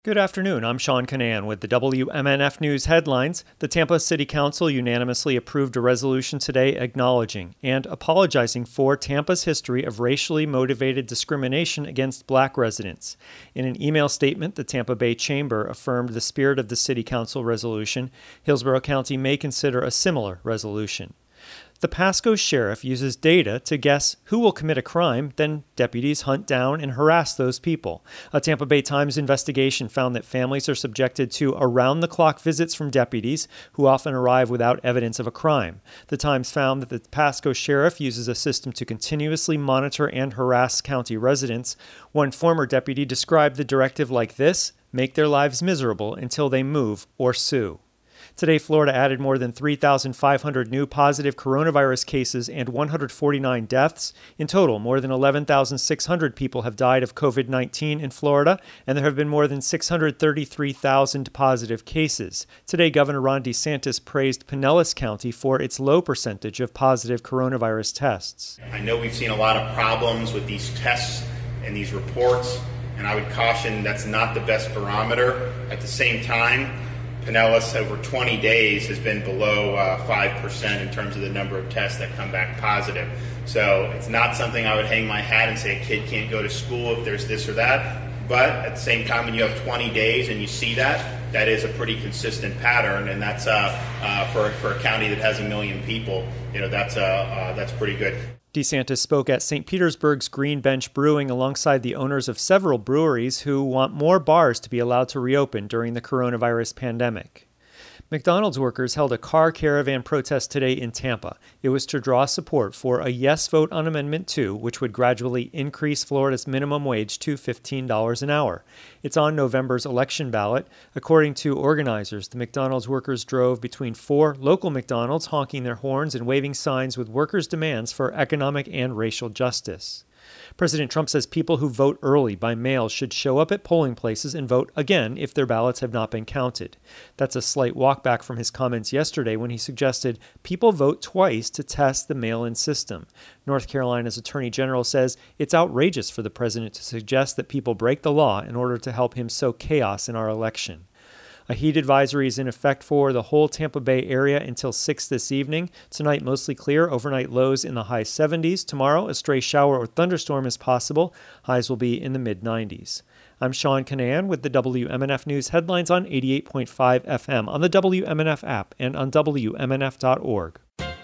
Good afternoon. I'm Sean Canan with the WMNF News headlines. The Tampa City Council unanimously approved a resolution today acknowledging and apologizing for Tampa's history of racially motivated discrimination against Black residents. In an email statement, the Tampa Bay Chamber affirmed the spirit of the City Council resolution. Hillsborough County may consider a similar resolution. The Pasco sheriff uses data to guess who will commit a crime, then deputies hunt down and harass those people. A Tampa Bay Times investigation found that families are subjected to around-the-clock visits from deputies who often arrive without evidence of a crime. The Times found that the Pasco sheriff uses a system to continuously monitor and harass county residents. One former deputy described the directive like this: make their lives miserable until they move or sue. Today, Florida added more than 3,500 new positive coronavirus cases and 149 deaths. In total, more than 11,600 people have died of COVID-19 in Florida, and there have been more than 633,000 positive cases. Today, Governor Ron DeSantis praised Pinellas County for its low percentage of positive coronavirus tests. I know we've seen a lot of problems with these tests and these reports, and I would caution that's not the best barometer. At the same time, Pinellas, over 20 days, has been below 5% in terms of the number of tests that come back positive. So it's not something I would hang my hat and say a kid can't go to school if there's this or that. But at the same time, when you have 20 days and you see that, that is a pretty consistent pattern. And that's for a county that has 1 million people, that's pretty good. DeSantis spoke at St. Petersburg's Green Bench Brewing alongside the owners of several breweries who want more bars to be allowed to reopen during the coronavirus pandemic. McDonald's workers held a car caravan protest today in Tampa. It was to draw support for a yes vote on Amendment 2, which would gradually increase Florida's minimum wage to $15 an hour. It's on November's election ballot. According to organizers, the McDonald's workers drove between 4 local McDonald's, honking their horns and waving signs with workers' demands for economic and racial justice. President Trump says people who vote early by mail should show up at polling places and vote again if their ballots have not been counted. That's a slight walkback from his comments yesterday when he suggested people vote twice to test the mail-in system. North Carolina's Attorney General says it's outrageous for the president to suggest that people break the law in order to help him sow chaos in our election. A heat advisory is in effect for the whole Tampa Bay area until 6 this evening. Tonight, mostly clear. Overnight lows in the high 70s. Tomorrow, a stray shower or thunderstorm is possible. Highs will be in the mid-90s. I'm Sean Canan with the WMNF News headlines on 88.5 FM, on the WMNF app, and on WMNF.org.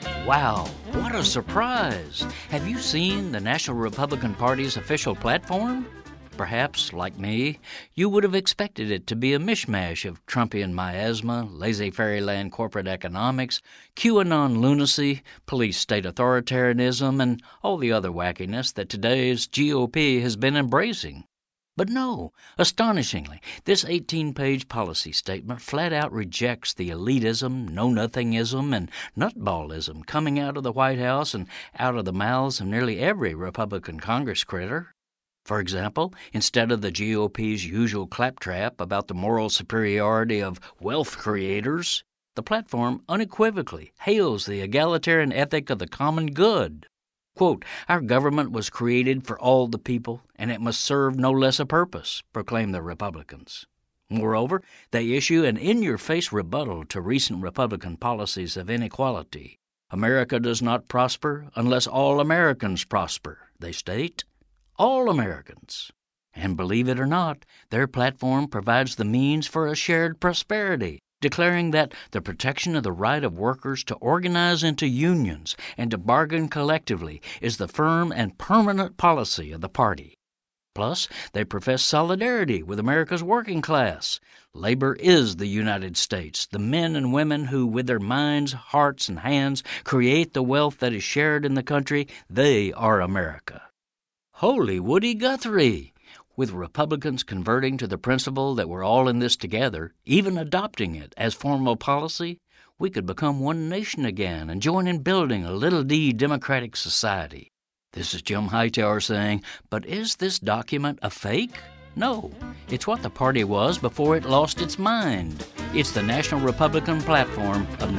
Wow, what a surprise! Have you seen the National Republican Party's official platform? Perhaps, like me, you would have expected it to be a mishmash of Trumpian miasma, laissez-faire-land corporate economics, QAnon lunacy, police state authoritarianism, and all the other wackiness that today's GOP has been embracing. But no, astonishingly, this 18-page policy statement flat-out rejects the elitism, know-nothingism, and nutballism coming out of the White House and out of the mouths of nearly every Republican Congress critter. For example, instead of the GOP's usual claptrap about the moral superiority of wealth creators, the platform unequivocally hails the egalitarian ethic of the common good. Quote, "Our government was created for all the people, and it must serve no less a purpose," proclaim the Republicans. Moreover, they issue an in-your-face rebuttal to recent Republican policies of inequality. America does not prosper unless all Americans prosper, they state. All Americans. And believe it or not, their platform provides the means for a shared prosperity, declaring that the protection of the right of workers to organize into unions and to bargain collectively is the firm and permanent policy of the party. Plus, they profess solidarity with America's working class. Labor is the United States, the men and women who, with their minds, hearts, and hands, create the wealth that is shared in the country. They are America. Holy Woody Guthrie! With Republicans converting to the principle that we're all in this together, even adopting it as formal policy, we could become one nation again and join in building a little d democratic society. This is Jim Hightower saying, but is this document a fake? No, it's what the party was before it lost its mind. It's the National Republican Platform of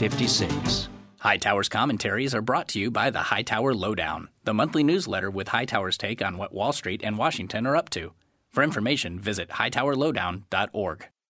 1956. Hightower's commentaries are brought to you by the Hightower Lowdown, the monthly newsletter with Hightower's take on what Wall Street and Washington are up to. For information, visit hightowerlowdown.org.